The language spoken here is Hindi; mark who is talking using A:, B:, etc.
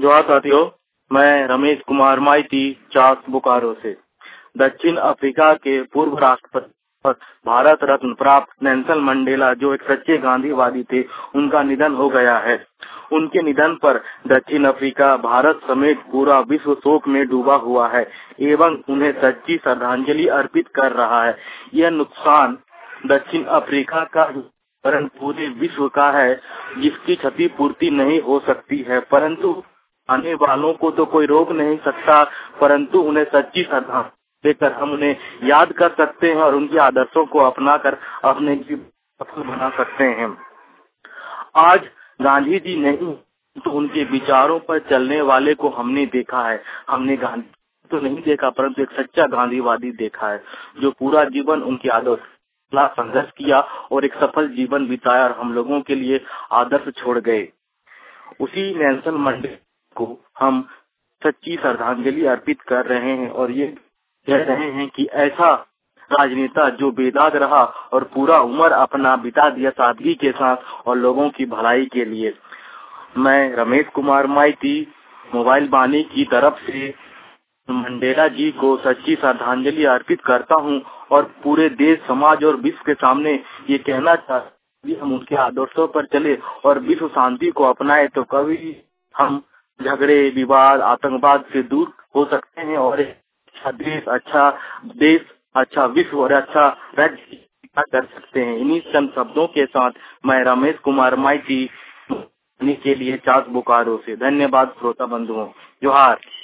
A: जोहार साथियों, मैं रमेश कुमार माइती चास बोकारो से। दक्षिण अफ्रीका के पूर्व राष्ट्रपति और भारत रत्न प्राप्त नेल्सन मंडेला जो एक सच्चे गांधीवादी थे, उनका निधन हो गया है। उनके निधन पर दक्षिण अफ्रीका, भारत समेत पूरा विश्व शोक में डूबा हुआ है एवं उन्हें सच्ची श्रद्धांजलि अर्पित कर रहा है। यह नुकसान दक्षिण अफ्रीका का वरन पूरे विश्व का है, जिसकी क्षतिपूर्ति नहीं हो सकती है, परंतु आने वालों को तो कोई रोक नहीं सकता, परंतु उन्हें सच्ची श्रद्धांजलि देकर हम उन्हें याद कर सकते हैं और उनके आदर्शों को अपनाकर अपने जीवन सफल बना सकते हैं। आज गांधी जी नहीं तो उनके विचारों पर चलने वाले को हमने देखा है। हमने गांधी तो नहीं देखा, परंतु एक सच्चा गांधीवादी देखा है, जो पूरा जीवन उनके आदर्श संघर्ष किया और एक सफल जीवन बिताया और हम लोगों के लिए आदर्श छोड़ गए। उसी नेल्सन मंडेला को हम सच्ची श्रद्धांजलि अर्पित कर रहे हैं और ये कह रहे हैं कि ऐसा राजनेता जो बेदाग रहा और पूरा उम्र अपना बिता दिया सादगी के साथ और लोगों की भलाई के लिए। मैं रमेश कुमार माइती मोबाइल बानी की तरफ से मंडेला जी को सच्ची श्रद्धांजलि अर्पित करता हूं और पूरे देश, समाज और विश्व के सामने ये कहना चाहता हूं, हम उनके आदर्शों पर चले और विश्व शांति को अपनाए तो कभी हम झगड़े, विवाद, आतंकवाद से दूर हो सकते हैं और अच्छा देश, अच्छा विश्व और अच्छा राज्य कर सकते हैं। इन्हीं चंद शब्दों के साथ मैं रमेश कुमार माइती के लिए चास बोकारो से। धन्यवाद श्रोता बंधुओं। जोहार।